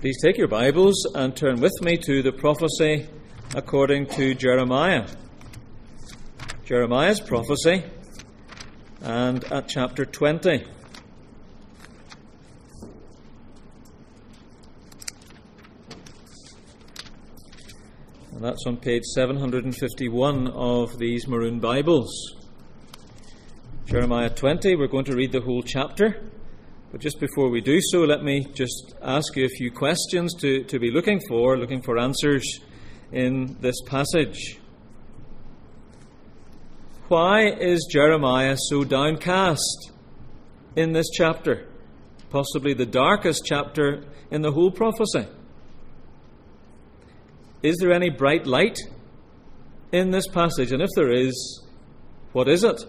Please take your Bibles and turn with me to the prophecy according to Jeremiah. Jeremiah's prophecy, and at chapter 20. And that's on page 751 of these maroon Bibles. Jeremiah 20, we're going to read the whole chapter. But just before we do so, let me just ask you a few questions to be looking for answers in this passage. Why is Jeremiah so downcast in this chapter? Possibly the darkest chapter in the whole prophecy. Is there any bright light in this passage? And if there is, what is it?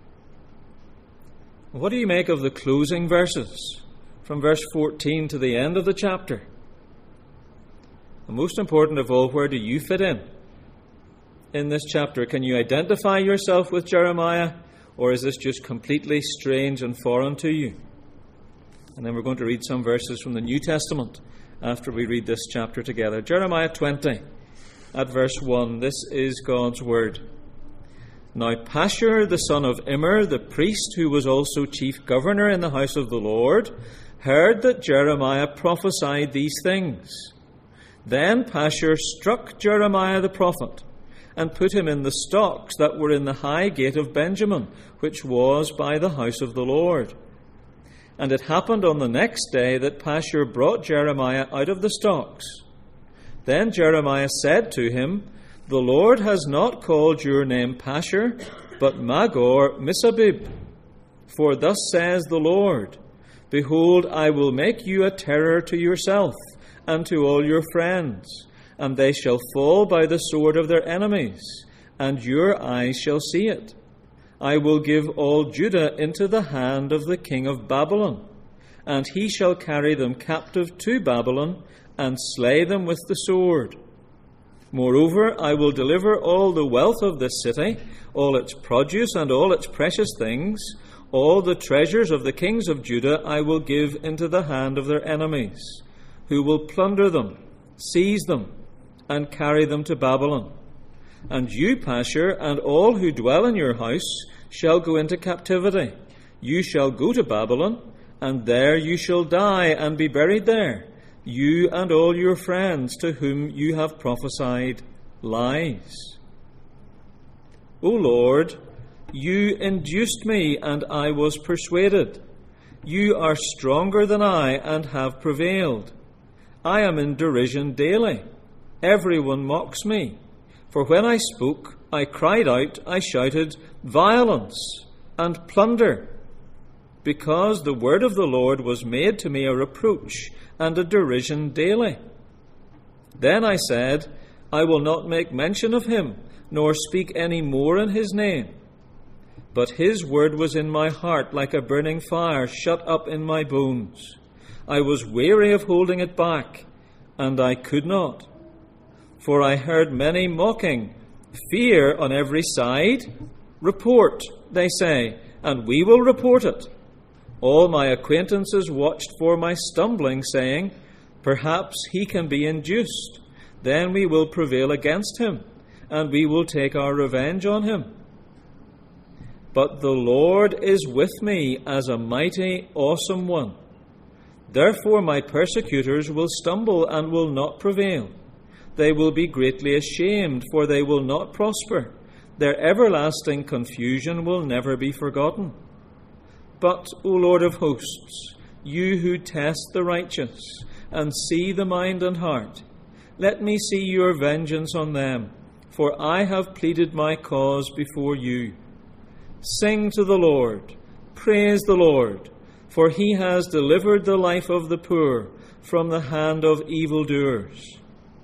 What do you make of the closing verses from verse 14 to the end of the chapter? And most important of all, where do you fit in this chapter? Can you identify yourself with Jeremiah, or is this just completely strange and foreign to you? And then we're going to read some verses from the New Testament after we read this chapter together. Jeremiah 20 at verse 1. This is God's word. Now Pashur the son of Immer, the priest who was also chief governor in the house of the Lord, heard that Jeremiah prophesied these things. Then Pashur struck Jeremiah the prophet, and put him in the stocks that were in the high gate of Benjamin, which was by the house of the Lord. And it happened on the next day that Pashur brought Jeremiah out of the stocks. Then Jeremiah said to him, The Lord has not called your name Pashur, but Magor-Missabib. For thus says the Lord, Behold, I will make you a terror to yourself and to all your friends, and they shall fall by the sword of their enemies, and your eyes shall see it. I will give all Judah into the hand of the king of Babylon, and he shall carry them captive to Babylon, and slay them with the sword. Moreover, I will deliver all the wealth of this city, all its produce and all its precious things, all the treasures of the kings of Judah I will give into the hand of their enemies, who will plunder them, seize them, and carry them to Babylon. And you, Pashur, and all who dwell in your house shall go into captivity. You shall go to Babylon, and there you shall die and be buried there, you and all your friends to whom you have prophesied lies. O Lord, you induced me, and I was persuaded. You are stronger than I, and have prevailed. I am in derision daily. Everyone mocks me. For when I spoke, I cried out, I shouted, violence and plunder. Because the word of the Lord was made to me a reproach and a derision daily. Then I said, I will not make mention of him, nor speak any more in his name. But his word was in my heart like a burning fire shut up in my bones. I was weary of holding it back, and I could not. For I heard many mocking, fear on every side. Report, they say, and we will report it. All my acquaintances watched for my stumbling, saying, Perhaps he can be induced. Then we will prevail against him, and we will take our revenge on him. But the Lord is with me as a mighty, awesome one. Therefore my persecutors will stumble and will not prevail. They will be greatly ashamed, for they will not prosper. Their everlasting confusion will never be forgotten. But, O Lord of hosts, you who test the righteous and see the mind and heart, let me see your vengeance on them, for I have pleaded my cause before you. Sing to the Lord, praise the Lord, for he has delivered the life of the poor from the hand of evildoers.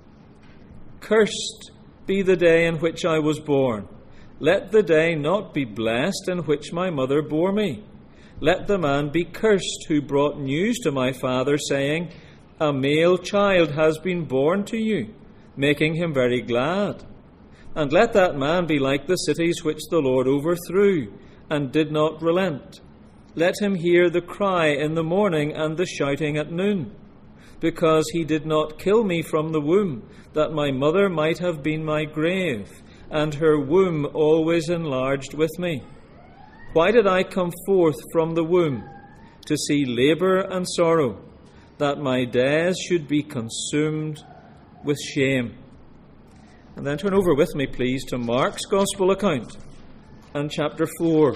Cursed be the day in which I was born. Let the day not be blessed in which my mother bore me. Let the man be cursed who brought news to my father, saying, A male child has been born to you, making him very glad. And let that man be like the cities which the Lord overthrew, and did not relent. Let him hear the cry in the morning and the shouting at noon. because he did not kill me from the womb, that my mother might have been my grave, and her womb always enlarged with me. Why did I come forth from the womb to see labour and sorrow, that my days should be consumed with shame? And then turn over with me, please, to Mark's Gospel account and chapter 4.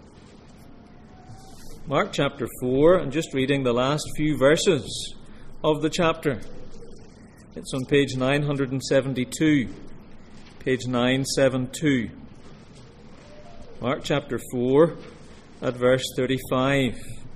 Mark chapter 4, and just reading the last few verses of the chapter. It's on page 972. Page 972. Mark chapter 4 at verse 35.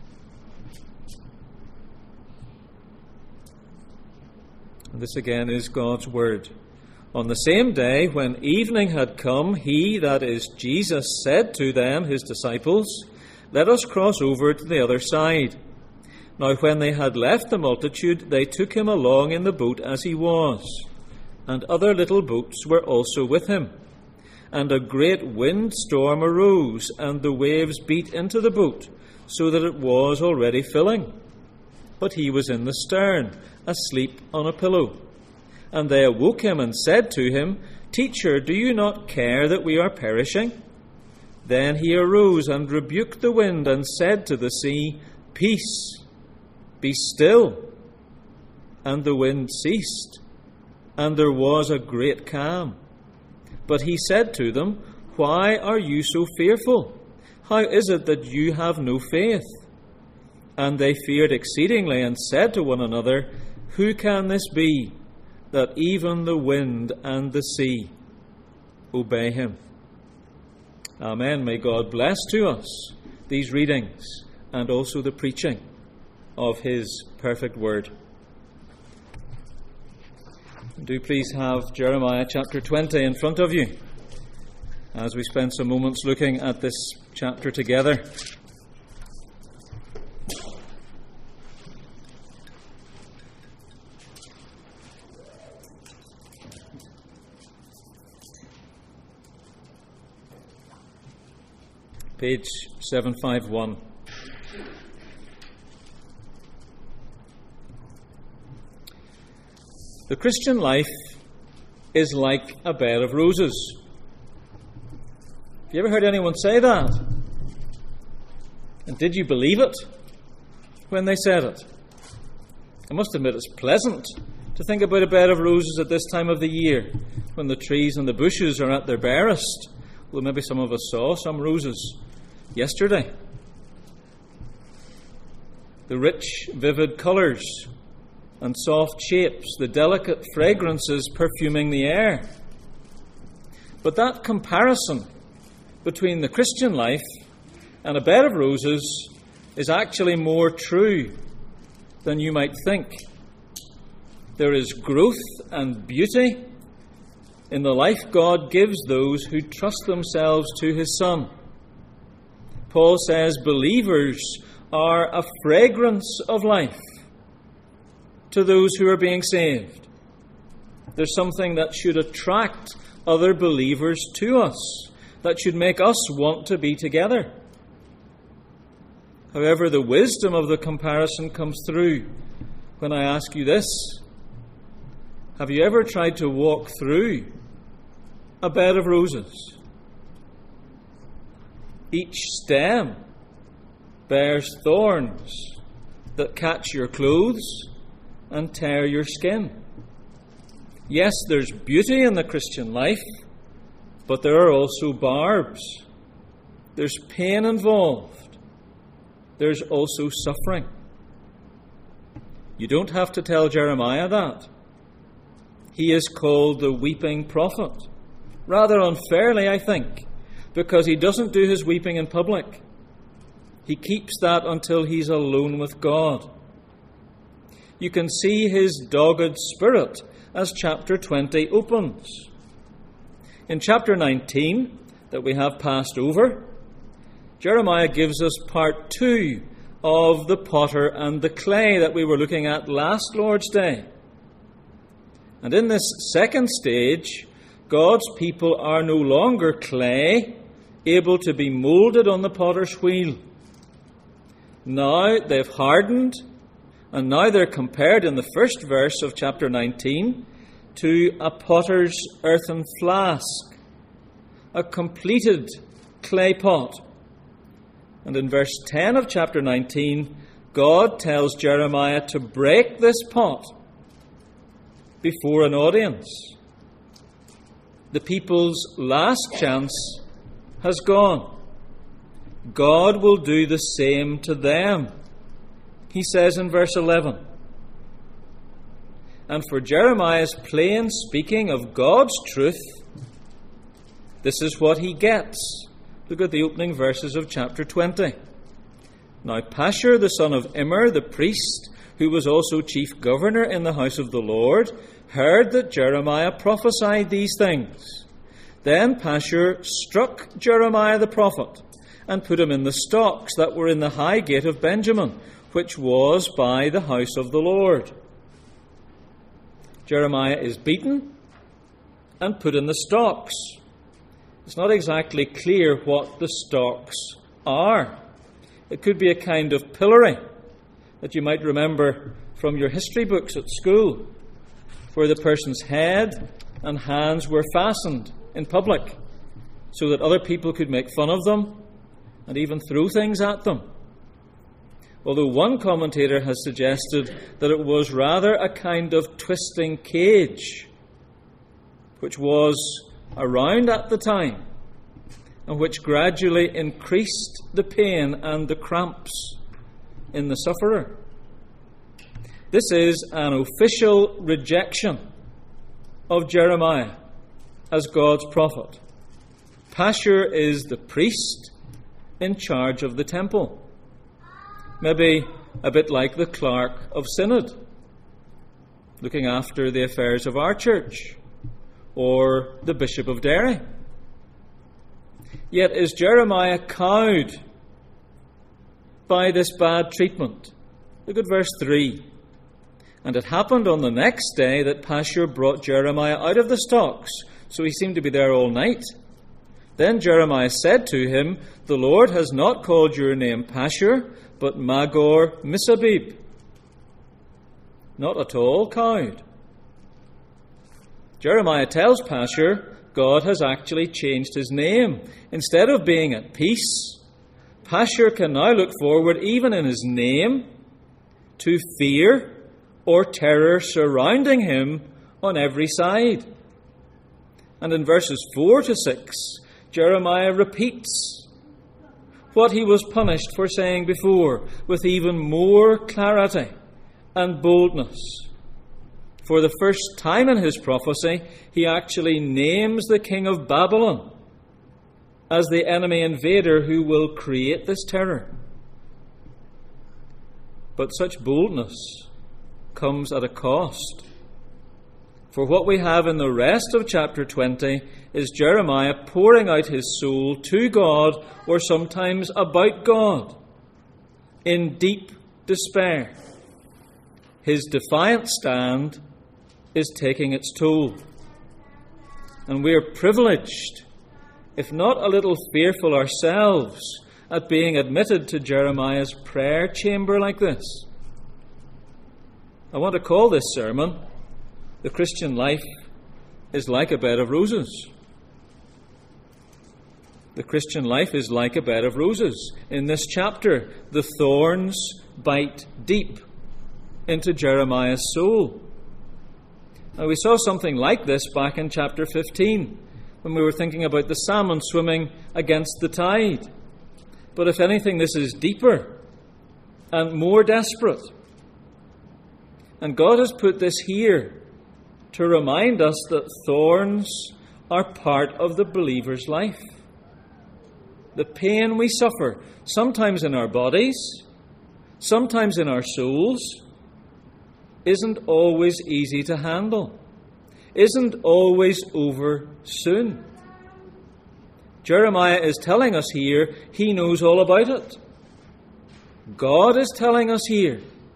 And this again is God's word. On the same day, when evening had come, he, that is Jesus, said to them, his disciples, "Let us cross over to the other side." Now when they had left the multitude, they took him along in the boat as he was, and other little boats were also with him. And a great windstorm arose, and the waves beat into the boat, so that it was already filling. But he was in the stern, asleep on a pillow. And they awoke him and said to him, "Teacher, do you not care that we are perishing?" Then he arose and rebuked the wind and said to the sea, "Peace, be still." And the wind ceased, and there was a great calm. But he said to them, "Why are you so fearful? How is it that you have no faith?" And they feared exceedingly and said to one another, "Who can this be, that even the wind and the sea obey him?" Amen. May God bless to us these readings and also the preaching of his perfect word. Do please have Jeremiah chapter 20 in front of you as we spend some moments looking at this chapter together. Page 751. The Christian life is like a bed of roses. Have you ever heard anyone say that? And did you believe it when they said it? I must admit it's pleasant to think about a bed of roses at this time of the year, when the trees and the bushes are at their barest. Well, maybe some of us saw some roses yesterday. The rich, vivid colours and soft shapes, the delicate fragrances perfuming the air. But that comparison between the Christian life and a bed of roses is actually more true than you might think. There is growth and beauty in the life God gives those who trust themselves to his Son. Paul says believers are a fragrance of life to those who are being saved. There's something that should attract other believers to us, that should make us want to be together. However, the wisdom of the comparison comes through when I ask you this: have you ever tried to walk through a bed of roses? Each stem bears thorns that catch your clothes and tear your skin. Yes, there's beauty in the Christian life, but there are also barbs. There's pain involved. There's also suffering. You don't have to tell Jeremiah that. He is called the weeping prophet. Rather unfairly, I think, because he doesn't do his weeping in public. He keeps that until he's alone with God. You can see his dogged spirit as chapter 20 opens. In chapter 19, that we have passed over, Jeremiah gives us part 2 of the potter and the clay that we were looking at last Lord's Day. And in this second stage, God's people are no longer clay, able to be moulded on the potter's wheel. Now they've hardened And now they're compared in the first verse of chapter 19 to a potter's earthen flask, a completed clay pot. And in verse 10 of chapter 19, God tells Jeremiah to break this pot before an audience. The people's last chance has gone. God will do the same to them. He says in verse 11, and for Jeremiah's plain speaking of God's truth, this is what he gets. Look at the opening verses of chapter 20. Now Pashur, the son of Immer, the priest, who was also chief governor in the house of the Lord, heard that Jeremiah prophesied these things. Then Pashur struck Jeremiah the prophet, and put him in the stocks that were in the high gate of Benjamin, which was by the house of the Lord. Jeremiah is beaten and put in the stocks. It's not exactly clear what the stocks are. It could be a kind of pillory that you might remember from your history books at school, where the person's head and hands were fastened in public so that other people could make fun of them and even throw things at them. Although one commentator has suggested that it was rather a kind of twisting cage, which was around at the time, and which gradually increased the pain and the cramps in the sufferer. This is an official rejection of Jeremiah as God's prophet. Pashur is the priest in charge of the temple. Maybe a bit like the clerk of synod, looking after the affairs of our church, or the Bishop of Derry. Yet is Jeremiah cowed by this bad treatment? Look at verse 3. And it happened on the next day that Pashur brought Jeremiah out of the stocks, so he seemed to be there all night. Then Jeremiah said to him, the Lord has not called your name Pashur, but Magor-Missabib. Not at all cowed. Jeremiah tells Pashur God has actually changed his name. Instead of being at peace, Pashur can now look forward, even in his name, to fear or terror surrounding him on every side. And in verses 4 to 6, Jeremiah repeats what he was punished for saying before, with even more clarity and boldness. For the first time in his prophecy, he actually names the king of Babylon as the enemy invader who will create this terror. But such boldness comes at a cost. For what we have in the rest of chapter 20 is Jeremiah pouring out his soul to God, or sometimes about God, in deep despair. His defiant stand is taking its toll. And we are privileged, if not a little fearful ourselves, at being admitted to Jeremiah's prayer chamber like this. I want to call this sermon, The Christian Life is Like a Bed of Roses. The Christian life is like a bed of roses. In this chapter, the thorns bite deep into Jeremiah's soul. Now, we saw something like this back in chapter 15, when we were thinking about the salmon swimming against the tide. But if anything, this is deeper and more desperate. And God has put this here to remind us that thorns are part of the believer's life. The pain we suffer, sometimes in our bodies, sometimes in our souls, isn't always easy to handle, isn't always over soon. Jeremiah is telling us here he knows all about it. God is telling us here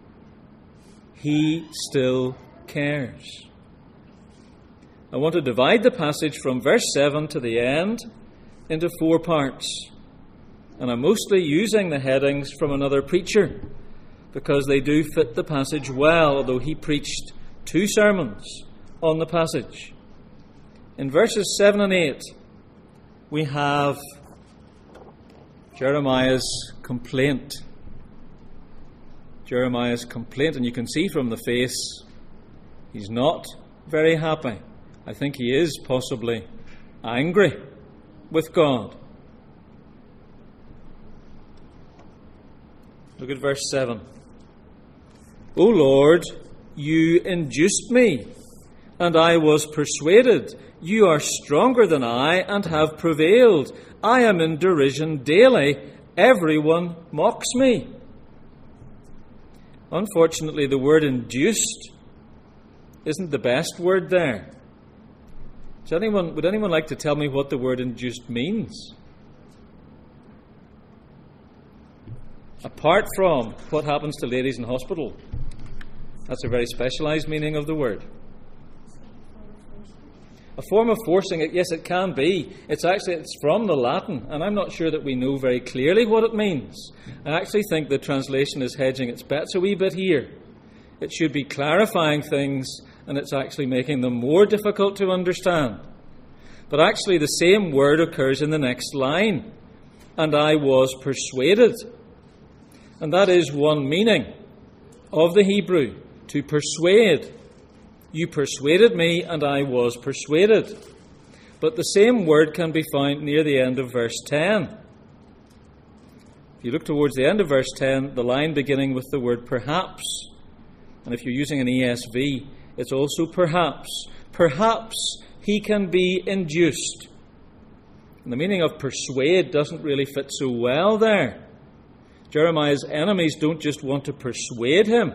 he still cares. I want to divide the passage from verse 7 to the end into 4 parts. And I'm mostly using the headings from another preacher. because they do fit the passage well, although he preached 2 sermons on the passage. In verses 7 and 8, we have Jeremiah's complaint. Jeremiah's complaint, and you can see from the face, he's not very happy. I think he is possibly angry with God. Look at verse 7. O Lord, you induced me, and I was persuaded. You are stronger than I, and have prevailed. I am in derision daily. Everyone mocks me. Unfortunately, the word induced isn't the best word there. Would anyone like to tell me what the word induced means? Apart from what happens to ladies in hospital. That's a very specialised meaning of the word. A form of forcing, yes, it can be. It's from the Latin, and I'm not sure that we know very clearly what it means. I actually think the translation is hedging its bets a wee bit here. It should be clarifying things, and it's actually making them more difficult to understand. But actually the same word occurs in the next line. And I was persuaded. And that is one meaning of the Hebrew, to persuade. You persuaded me, and I was persuaded. But the same word can be found near the end of verse 10. If you look towards the end of verse 10, the line beginning with the word perhaps. And if you're using an ESV, it's also perhaps. Perhaps he can be induced. And the meaning of persuade doesn't really fit so well there. Jeremiah's enemies don't just want to persuade him.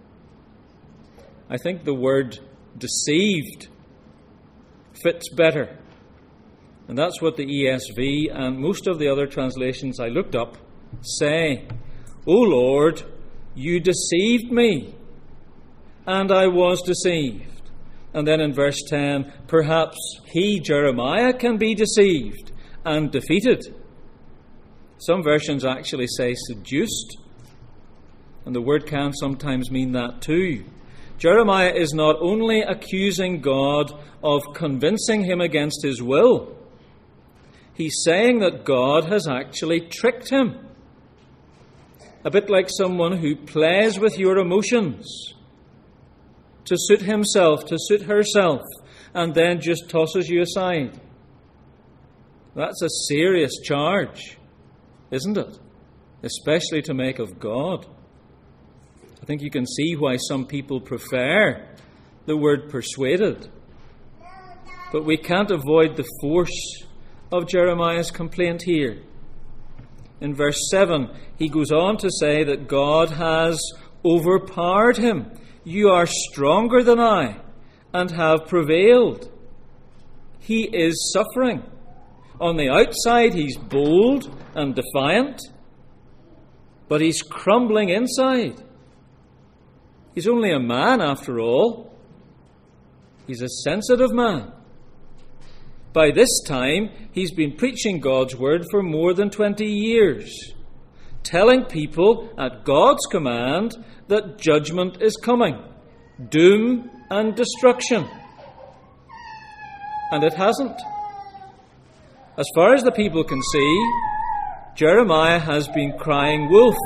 I think the word deceived fits better. And that's what the ESV and most of the other translations I looked up say. O Lord, you deceived me, and I was deceived. And then in verse 10, perhaps he, Jeremiah, can be deceived and defeated. Some versions actually say seduced, and the word can sometimes mean that too. Jeremiah is not only accusing God of convincing him against his will, he's saying that God has actually tricked him. A bit like someone who plays with your emotions to suit himself, to suit herself, and then just tosses you aside. That's a serious charge, isn't it? Especially to make of God. I think you can see why some people prefer the word persuaded. But we can't avoid the force of Jeremiah's complaint here. In verse 7, he goes on to say that God has overpowered him. You are stronger than I, and have prevailed. He is suffering. On the outside, he's bold and defiant, but he's crumbling inside. He's only a man, after all. He's a sensitive man. By this time, he's been preaching God's word for more than 20 years, telling people at God's command that judgment is coming, doom and destruction. And it hasn't. As far as the people can see, Jeremiah has been crying wolf,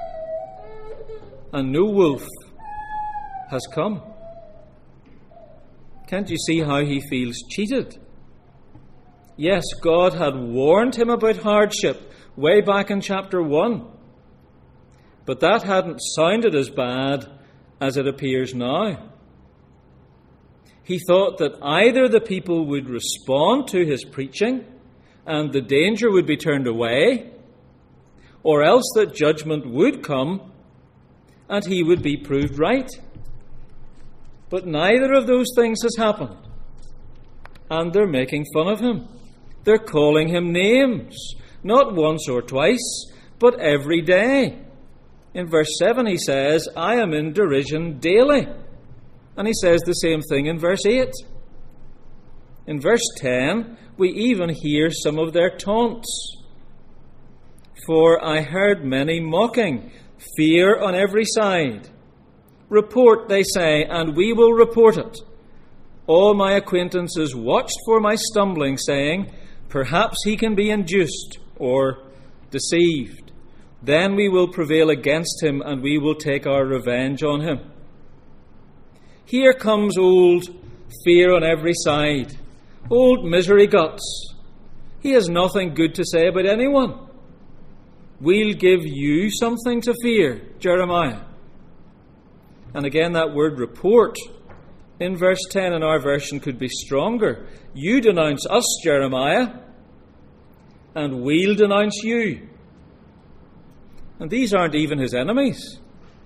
and no wolf has come. Can't you see how he feels cheated? Yes, God had warned him about hardship way back in chapter 1. But that hadn't sounded as bad as it appears now. He thought that either the people would respond to his preaching and the danger would be turned away, or else that judgment would come and he would be proved right. But neither of those things has happened. And they're making fun of him. They're calling him names, not once or twice, but every day. In verse 7 he says, I am in derision daily. And he says the same thing in verse 8. In verse 10, we even hear some of their taunts. For I heard many mocking. Fear on every side. Report, they say, and we will report it. All my acquaintances watched for my stumbling, saying, perhaps he can be induced or deceived. Then we will prevail against him, and we will take our revenge on him. Here comes old fear on every side, old misery guts. He has nothing good to say about anyone. We'll give you something to fear, Jeremiah. And again, that word report in verse 10 in our version could be stronger. You denounce us, Jeremiah, and we'll denounce you. And these aren't even his enemies.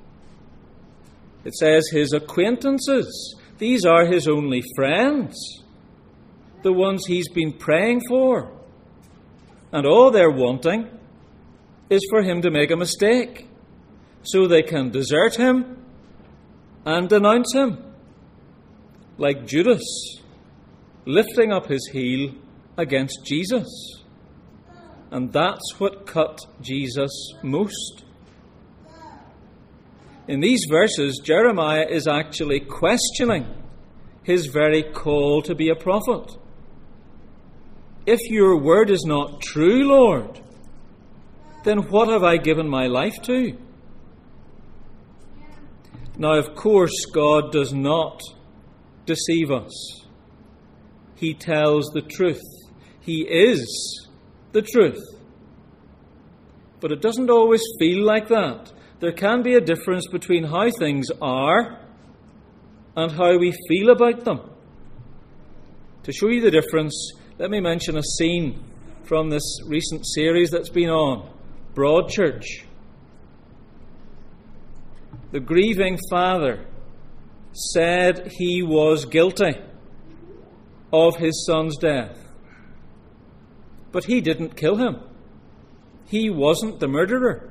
It says his acquaintances. These are his only friends, the ones he's been praying for. And all they're wanting is for him to make a mistake, so they can desert him and denounce him, like Judas lifting up his heel against Jesus. And that's what cut Jesus most. In these verses, Jeremiah is actually questioning his very call to be a prophet. If your word is not true, Lord, then what have I given my life to? Now, of course, God does not deceive us. He tells the truth. He is the truth. But it doesn't always feel like that. There can be a difference between how things are and how we feel about them. To show you the difference, let me mention a scene from this recent series that's been on, Broadchurch. The grieving father said he was guilty of his son's death. But he didn't kill him. He wasn't the murderer.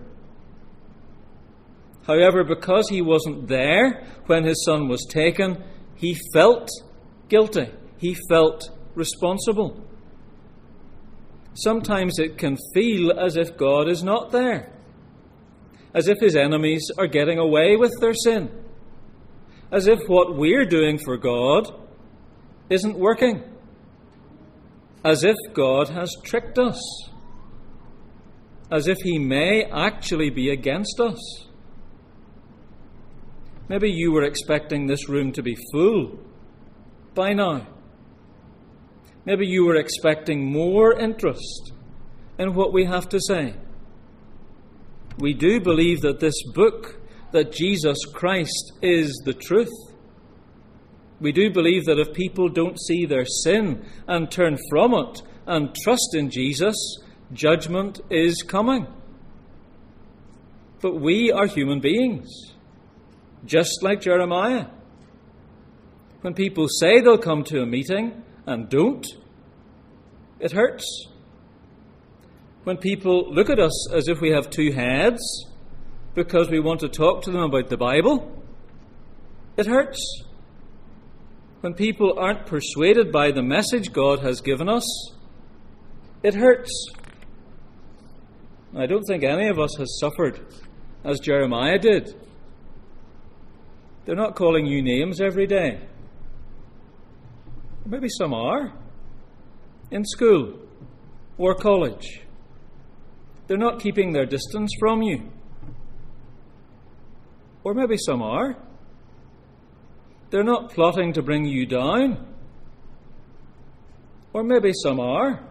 However, because he wasn't there when his son was taken, he felt guilty. He felt responsible. Sometimes it can feel as if God is not there, as if his enemies are getting away with their sin, as if what we're doing for God isn't working, as if God has tricked us, as if he may actually be against us. Maybe you were expecting this room to be full by now. Maybe you were expecting more interest in what we have to say. We do believe that this book, that Jesus Christ is the truth. We do believe that if people don't see their sin and turn from it and trust in Jesus, judgment is coming. But we are human beings, just like Jeremiah. When people say they'll come to a meeting and don't, it hurts. When people look at us as if we have two heads because we want to talk to them about the Bible, it hurts. When people aren't persuaded by the message God has given us, it hurts. I don't think any of us has suffered as Jeremiah did. They're not calling you names every day. Maybe some are. In school or college. They're not keeping their distance from you. Or maybe some are. They're not plotting to bring you down. Or maybe some are.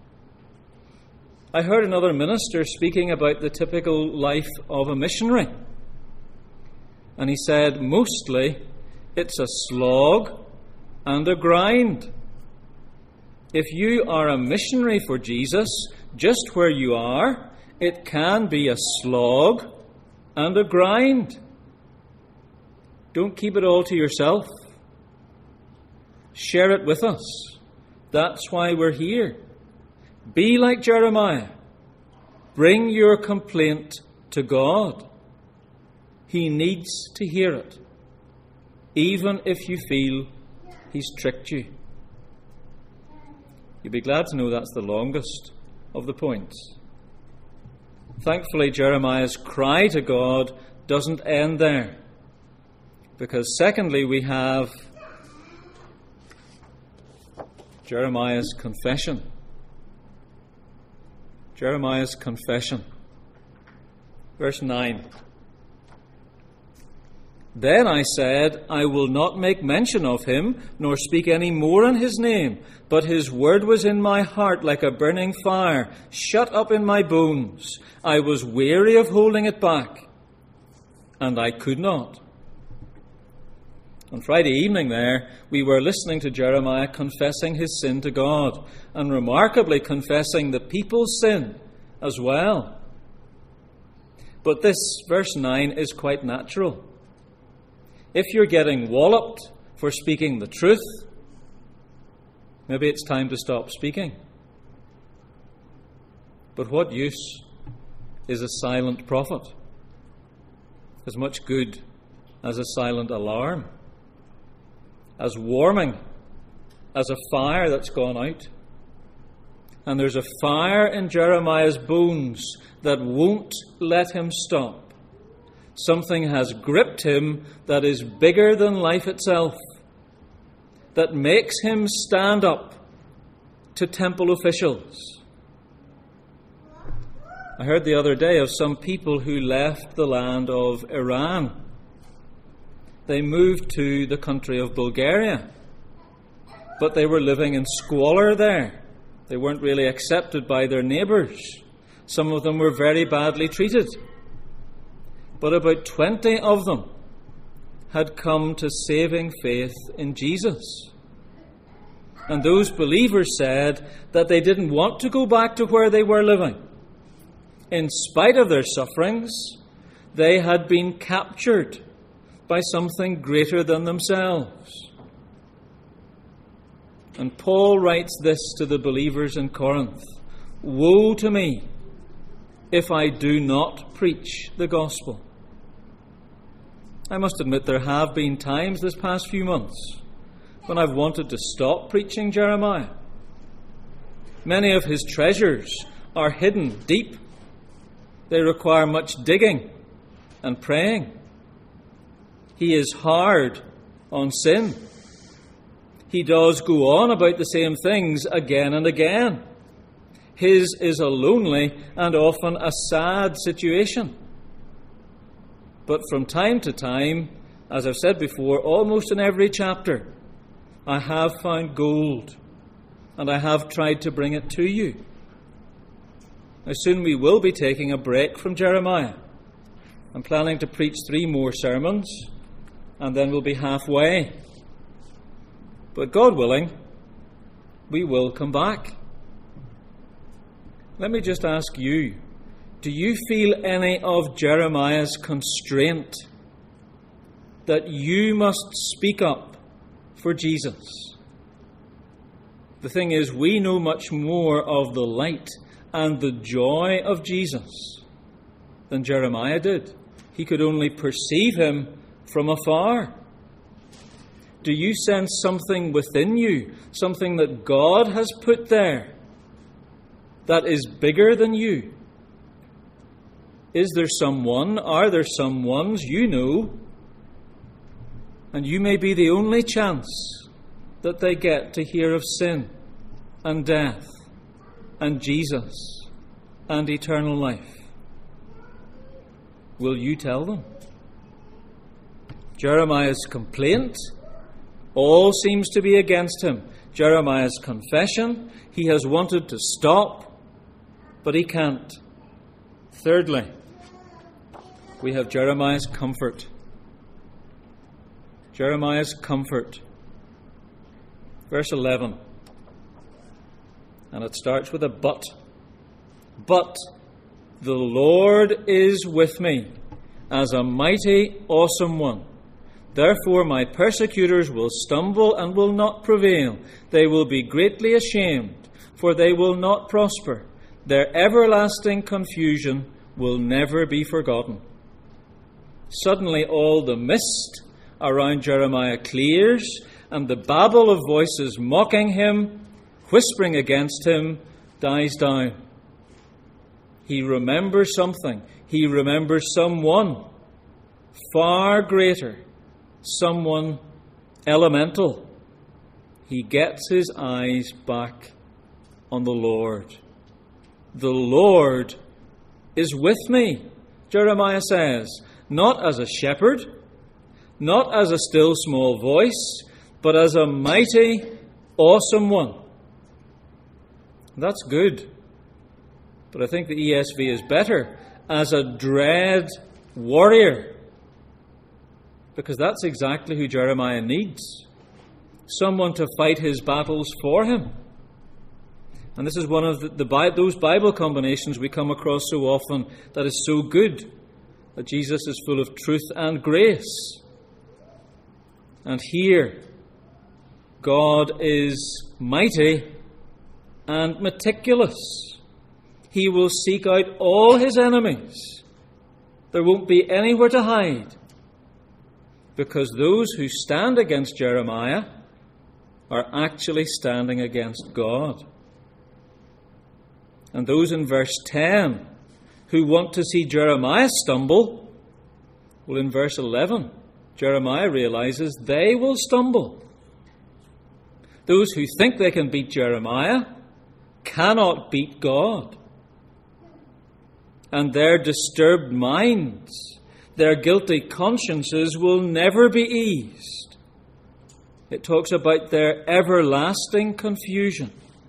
I heard another minister speaking about the typical life of a missionary. And he said, mostly it's a slog and a grind. If you are a missionary for Jesus, just where you are, it can be a slog and a grind. Don't keep it all to yourself. Share it with us. That's why we're here. Be like Jeremiah. Bring your complaint to God. He needs to hear it, even if you feel he's tricked you. You'll be glad to know that's the longest of the points. Thankfully, Jeremiah's cry to God doesn't end there. Because secondly, we have Jeremiah's confession. Jeremiah's confession. Verse 9. Then I said, I will not make mention of him, nor speak any more in his name. But his word was in my heart like a burning fire, shut up in my bones. I was weary of holding it back, and I could not. On Friday evening there, we were listening to Jeremiah confessing his sin to God, and remarkably confessing the people's sin as well. But this, verse 9, is quite natural. If you're getting walloped for speaking the truth, maybe it's time to stop speaking. But what use is a silent prophet? As much good as a silent alarm, as warming as a fire that's gone out. And there's a fire in Jeremiah's bones that won't let him stop. Something has gripped him that is bigger than life itself, that makes him stand up to temple officials. I heard the other day of some people who left the land of Iran. They moved to the country of Bulgaria, but they were living in squalor there. They weren't really accepted by their neighbours. Some of them were very badly treated. But about 20 of them had come to saving faith in Jesus. And those believers said that they didn't want to go back to where they were living. In spite of their sufferings, they had been captured by something greater than themselves. And Paul writes this to the believers in Corinth: Woe to me if I do not preach the gospel. I must admit there have been times this past few months when I've wanted to stop preaching Jeremiah. Many of his treasures are hidden deep. They require much digging and praying. He is hard on sin. He does go on about the same things again and again. His is a lonely and often a sad situation. But from time to time, as I've said before, almost in every chapter, I have found gold, and I have tried to bring it to you. Now soon we will be taking a break from Jeremiah. I'm planning to preach 3 more sermons, and then we'll be halfway. But God willing, we will come back. Let me just ask you, do you feel any of Jeremiah's constraint that you must speak up for Jesus? The thing is, we know much more of the light and the joy of Jesus than Jeremiah did. He could only perceive him from afar. Do you sense something within you, something that God has put there that is bigger than you? Is there someone, are there some ones you know, and you may be the only chance that they get to hear of sin and death and Jesus and eternal life? Will you tell them? Jeremiah's complaint, all seems to be against him. Jeremiah's confession, he has wanted to stop, but he can't. Thirdly, we have Jeremiah's comfort. Jeremiah's comfort. Verse 11. And it starts with a but. But the Lord is with me as a mighty, awesome one. Therefore my persecutors will stumble and will not prevail. They will be greatly ashamed, for they will not prosper. Their everlasting confusion will never be forgotten. Suddenly all the mist around Jeremiah clears, and the babble of voices mocking him, whispering against him, dies down. He remembers something. He remembers someone far greater, someone elemental. He gets his eyes back on the Lord. The Lord is with me, Jeremiah says, not as a shepherd, not as a still small voice, but as a mighty, awesome one. That's good. But I think the ESV is better, as a dread warrior. Because that's exactly who Jeremiah needs. Someone to fight his battles for him. And this is one of those Bible combinations we come across so often that is so good, that Jesus is full of truth and grace. And here, God is mighty and meticulous. He will seek out all his enemies. There won't be anywhere to hide, because those who stand against Jeremiah are actually standing against God. And those in verse 10 who want to see Jeremiah stumble, well, in verse 11, Jeremiah realizes they will stumble. Those who think they can beat Jeremiah cannot beat God. And their disturbed minds, their guilty consciences will never be eased. It talks about their everlasting confusion.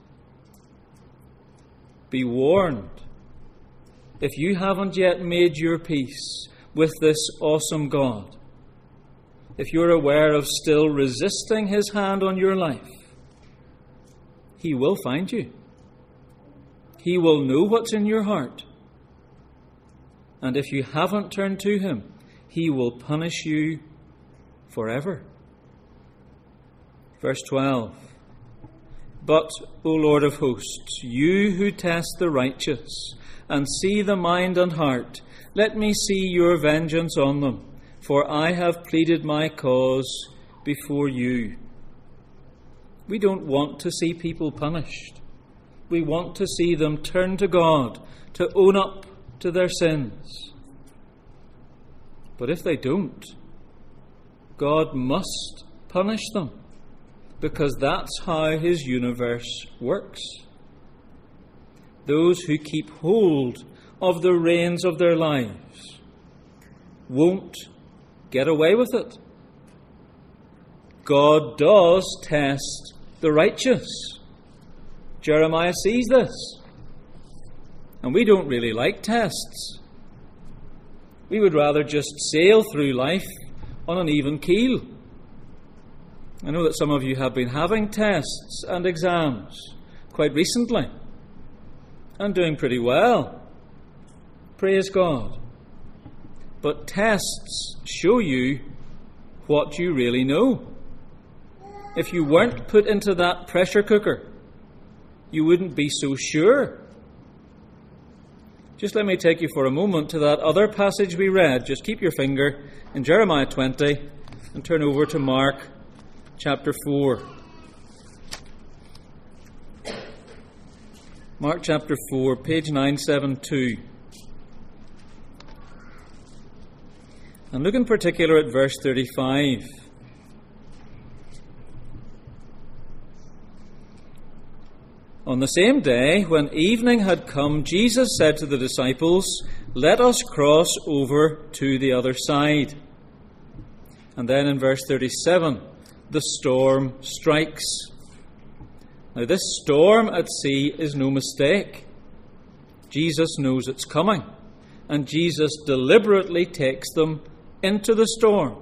Be warned, if you haven't yet made your peace with this awesome God, if you're aware of still resisting his hand on your life, he will find you. He will know what's in your heart. And if you haven't turned to him, he will punish you forever. Verse 12. But, O Lord of hosts, you who test the righteous and see the mind and heart, let me see your vengeance on them, for I have pleaded my cause before you. We don't want to see people punished. We want to see them turn to God, to own up to their sins. But if they don't, God must punish them, because that's how his universe works. Those who keep hold of the reins of their lives won't get away with it. God does test the righteous. Jeremiah sees this. And we don't really like tests. We would rather just sail through life on an even keel. I know that some of you have been having tests and exams quite recently and doing pretty well. Praise God. But tests show you what you really know. If you weren't put into that pressure cooker, you wouldn't be so sure. Just let me take you for a moment to that other passage we read. Just keep your finger in Jeremiah 20 and turn over to Mark chapter 4. Mark chapter 4, page 972. And look in particular at verse 35. On the same day, when evening had come, Jesus said to the disciples, "Let us cross over to the other side." And then in verse 37, the storm strikes. Now this storm at sea is no mistake. Jesus knows it's coming, and Jesus deliberately takes them into the storm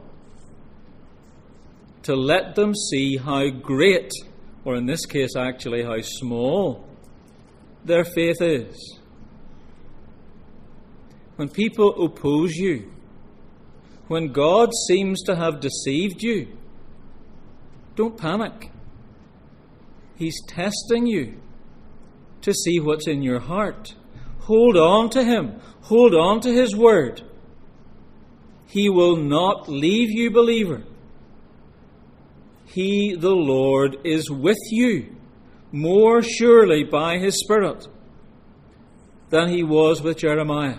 to let them see how great, or in this case actually how small, their faith is. When people oppose you, when God seems to have deceived you, don't panic. He's testing you to see what's in your heart. Hold on to him. Hold on to his word. He will not leave you, believer. He, the Lord, is with you more surely by his Spirit than he was with Jeremiah.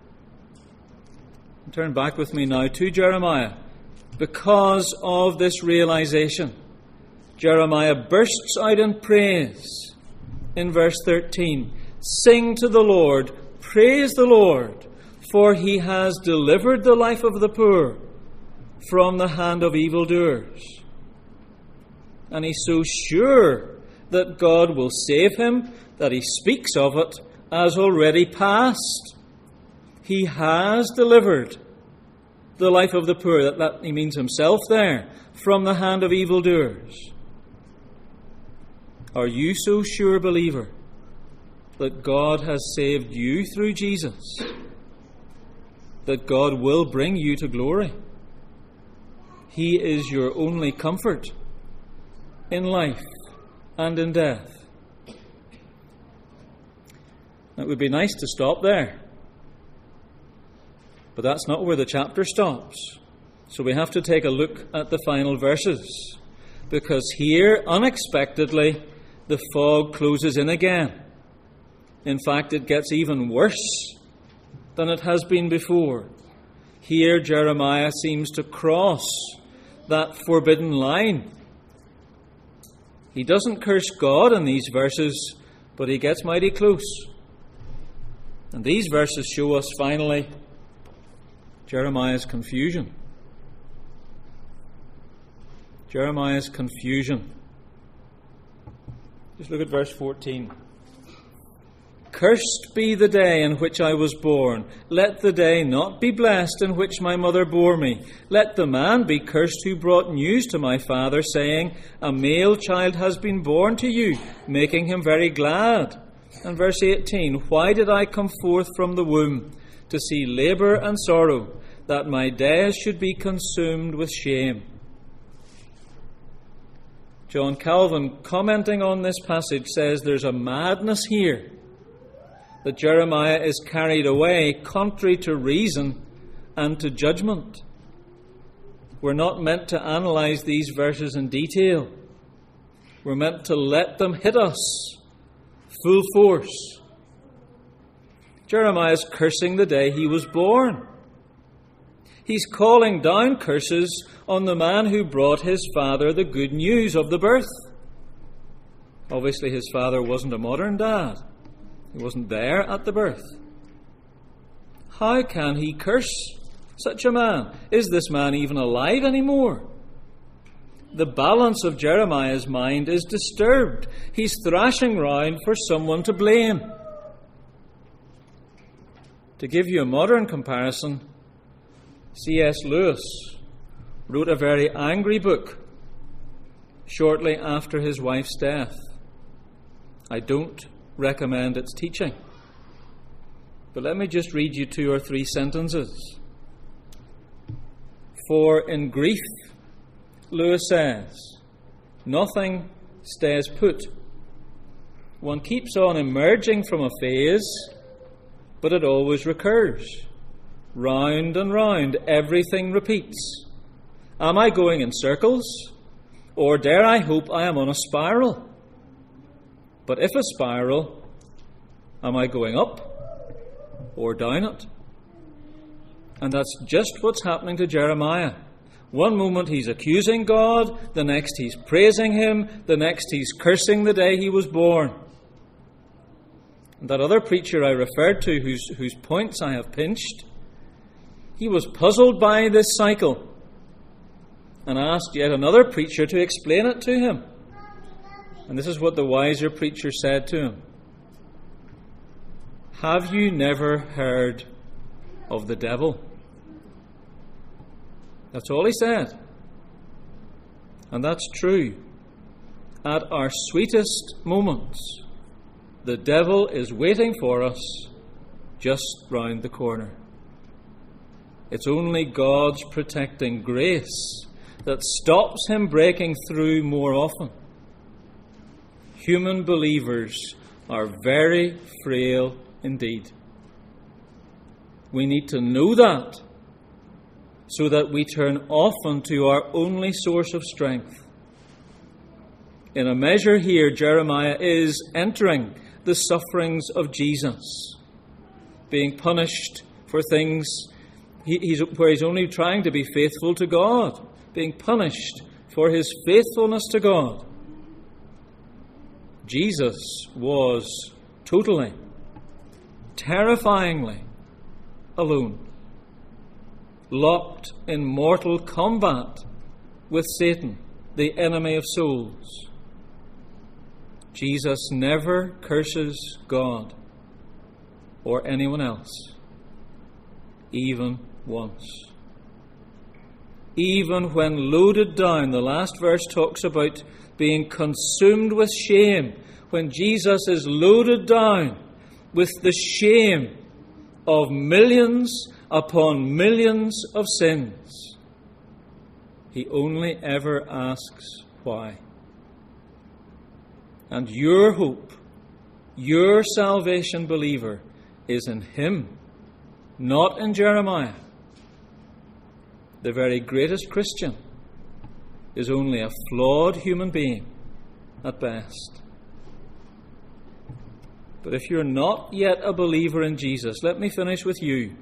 Turn back with me now to Jeremiah. Because of this realization, Jeremiah bursts out in praise in verse 13. Sing to the Lord, praise the Lord, for he has delivered the life of the poor from the hand of evildoers. And he's so sure that God will save him that he speaks of it as already past. He has delivered the life of the poor, that he means himself there, from the hand of evildoers. Are you so sure, believer, that God has saved you through Jesus? That God will bring you to glory? He is your only comfort in life and in death. It would be nice to stop there, but that's not where the chapter stops. So we have to take a look at the final verses, because here, unexpectedly, the fog closes in again. In fact, it gets even worse than it has been before. Here, Jeremiah seems to cross that forbidden line. He doesn't curse God in these verses, but he gets mighty close. And these verses show us, finally, Jeremiah's confusion. Jeremiah's confusion. Just look at verse 14. Cursed be the day in which I was born. Let the day not be blessed in which my mother bore me. Let the man be cursed who brought news to my father, saying, a male child has been born to you, making him very glad. And verse 18, why did I come forth from the womb to see labour and sorrow, that my days should be consumed with shame? John Calvin, commenting on this passage, says there's a madness here, that Jeremiah is carried away contrary to reason and to judgment. We're not meant to analyse these verses in detail. We're meant to let them hit us full force. Jeremiah is cursing the day he was born. He's calling down curses on the man who brought his father the good news of the birth. Obviously, his father wasn't a modern dad. He wasn't there at the birth. How can he curse such a man? Is this man even alive anymore? The balance of Jeremiah's mind is disturbed. He's thrashing round for someone to blame. To give you a modern comparison, C.S. Lewis wrote a very angry book shortly after his wife's death. I don't recommend its teaching, but let me just read you 2 or 3 sentences. For in grief, Lewis says, nothing stays put. One keeps on emerging from a phase, but it always recurs. Round and round, everything repeats. Am I going in circles? Or dare I hope I am on a spiral? But if a spiral, am I going up or down it? And that's just what's happening to Jeremiah. One moment he's accusing God, the next he's praising him, the next he's cursing the day he was born. And that other preacher I referred to, whose points I have pinched, he was puzzled by this cycle and asked yet another preacher to explain it to him. And this is what the wiser preacher said to him. Have you never heard of the devil? That's all he said. And that's true. At our sweetest moments, the devil is waiting for us just round the corner. It's only God's protecting grace that stops him breaking through more often. Human believers are very frail indeed. We need to know that, so that we turn often to our only source of strength. In a measure here, Jeremiah is entering the sufferings of Jesus. being punished for things where he's only trying to be faithful to God, being punished for his faithfulness to God. Jesus was totally, terrifyingly alone, locked in mortal combat with Satan, the enemy of souls. Jesus never curses God or anyone else, even once. Even when loaded down, the last verse talks about being consumed with shame. When Jesus is loaded down with the shame of millions upon millions of sins, he only ever asks why. And your hope, your salvation, believer, is in him, not in Jeremiah. The very greatest Christian is only a flawed human being at best. But if you're not yet a believer in Jesus, let me finish with you.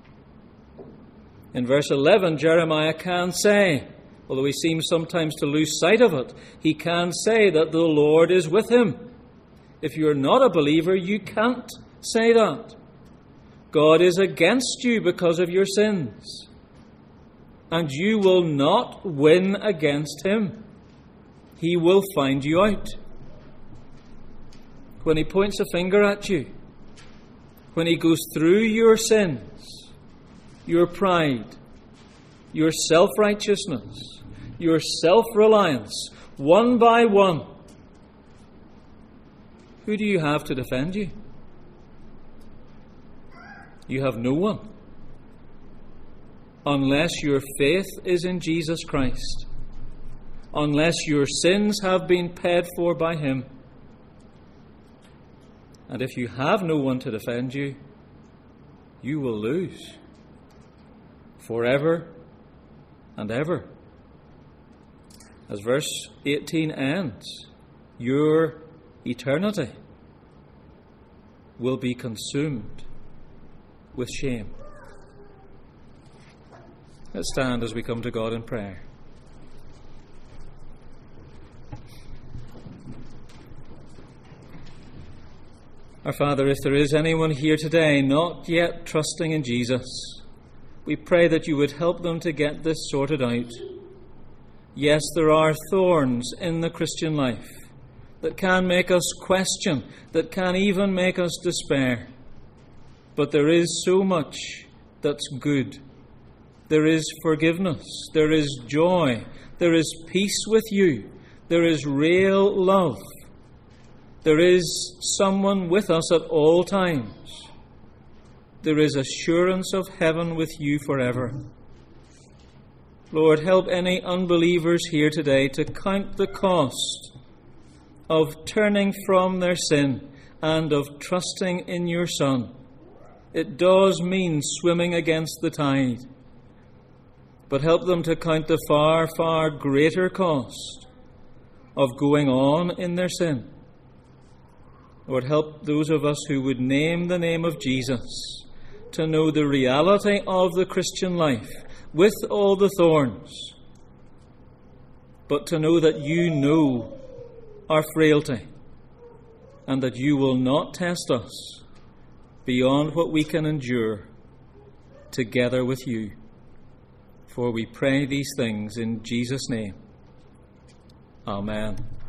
In verse 11, Jeremiah can say, although he seems sometimes to lose sight of it, he can say that the Lord is with him. If you're not a believer, you can't say that. God is against you because of your sins, and you will not win against him. He will find you out. When he points a finger at you, when he goes through your sins, your pride, your self-righteousness, your self-reliance, one by one, who do you have to defend you? You have no one, unless your faith is in Jesus Christ, unless your sins have been paid for by him. And if you have no one to defend you, you will lose forever and ever. As verse 18 ends, your eternity will be consumed with shame. Let's stand as we come to God in prayer. Our Father, if there is anyone here today not yet trusting in Jesus, we pray that you would help them to get this sorted out. Yes, there are thorns in the Christian life that can make us question, that can even make us despair. But there is so much that's good. There is forgiveness. There is joy. There is peace with you. There is real love. There is someone with us at all times. There is assurance of heaven with you forever. Lord, help any unbelievers here today to count the cost of turning from their sin and of trusting in your Son. It does mean swimming against the tide. But help them to count the far, far greater cost of going on in their sin. Lord, help those of us who would name the name of Jesus to know the reality of the Christian life with all the thorns, but to know that you know our frailty and that you will not test us beyond what we can endure together with you. For we pray these things in Jesus' name. Amen.